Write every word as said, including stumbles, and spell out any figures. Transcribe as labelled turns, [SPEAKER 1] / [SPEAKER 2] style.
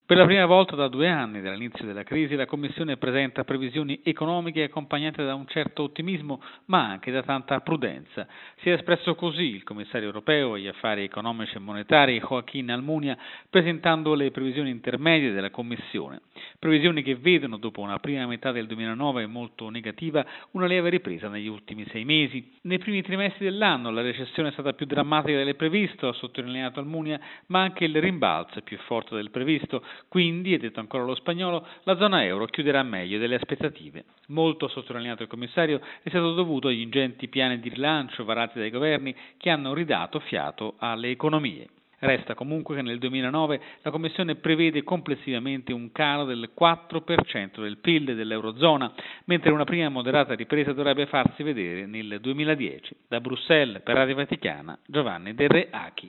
[SPEAKER 1] Per la prima volta da due anni dall'inizio della crisi la Commissione presenta previsioni economiche accompagnate da un certo ottimismo ma anche da tanta prudenza. Si è espresso così il commissario europeo agli affari economici e monetari Joaquín Almunia presentando le previsioni intermedie della Commissione. Previsioni che vedono, dopo una prima metà del duemilanove molto negativa, una lieve ripresa negli ultimi sei mesi. Nei primi trimestri dell'anno la recessione è stata più drammatica del previsto, ha sottolineato Almunia, ma anche il rimbalzo è più forte del previsto. Quindi, è detto ancora lo spagnolo, la zona euro chiuderà meglio delle aspettative. Molto, ha sottolineato il commissario, è stato dovuto agli ingenti piani di rilancio varati dai governi che hanno ridato fiato alle economie. Resta comunque che nel duemilanove la Commissione prevede complessivamente un calo del quattro per cento del P I L dell'Eurozona, mentre una prima moderata ripresa dovrebbe farsi vedere nel duemiladieci. Da Bruxelles, per Radio Vaticana, Giovanni De Re Achi.